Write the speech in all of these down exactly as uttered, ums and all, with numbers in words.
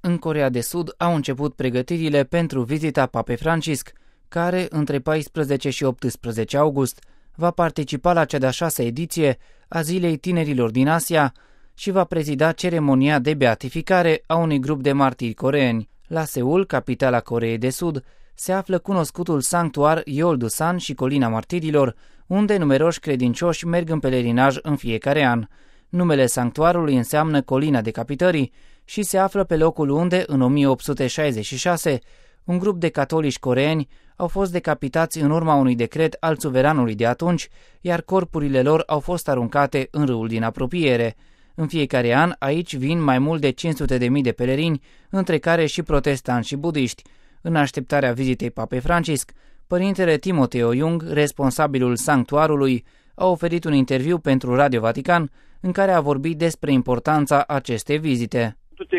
În Coreea de Sud au început pregătirile pentru vizita Papei Francisc, care, între paisprezece și optsprezece august, va participa la cea de-a șasea ediție a Zilei Tinerilor din Asia și va prezida ceremonia de beatificare a unui grup de martiri coreeni. La Seul, capitala Coreei de Sud, se află cunoscutul sanctuar Yeol-do-san și Colina Martirilor, unde numeroși credincioși merg în pelerinaj în fiecare an. Numele sanctuarului înseamnă Colina Decapitării și se află pe locul unde, în o mie opt sute șaizeci și șase, un grup de catolici coreeni au fost decapitați în urma unui decret al suveranului de atunci, iar corpurile lor au fost aruncate în râul din apropiere. În fiecare an, aici vin mai mult de cinci sute de mii de pelerini, între care și protestanți și budiști. În așteptarea vizitei Papei Francisc, părintele Timoteo Young, responsabilul sanctuarului, a oferit un interviu pentru Radio Vatican, în care a vorbit despre importanța acestei vizite.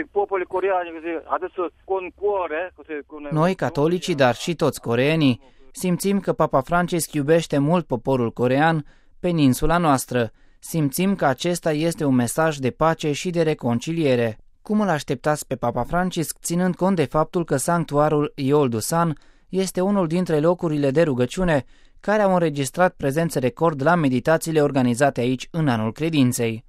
Noi, catolicii, dar și toți coreenii, simțim că Papa Francisc iubește mult poporul corean, peninsula noastră. Simțim că acesta este un mesaj de pace și de reconciliere. Cum îl așteptați pe Papa Francisc, ținând cont de faptul că sanctuarul Yeol-do-san este unul dintre locurile de rugăciune care au înregistrat prezență record la meditațiile organizate aici în anul credinței?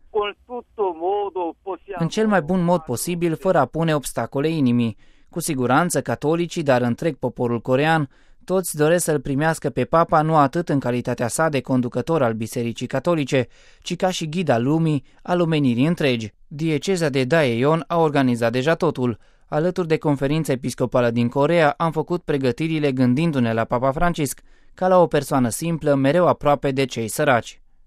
În cel mai bun mod posibil, fără a pune obstacole inimii. Cu siguranță, catolicii, dar întreg poporul corean, toți doresc să-l primească pe Papa nu atât în calitatea sa de conducător al Bisericii Catolice, ci ca și ghid al lumii, al omenirii întregi. Dieceza de Daejeon a organizat deja totul. Alături de Conferința Episcopală din Coreea, am făcut pregătirile gândindu-ne la Papa Francisc ca la o persoană simplă, mereu aproape de cei săraci.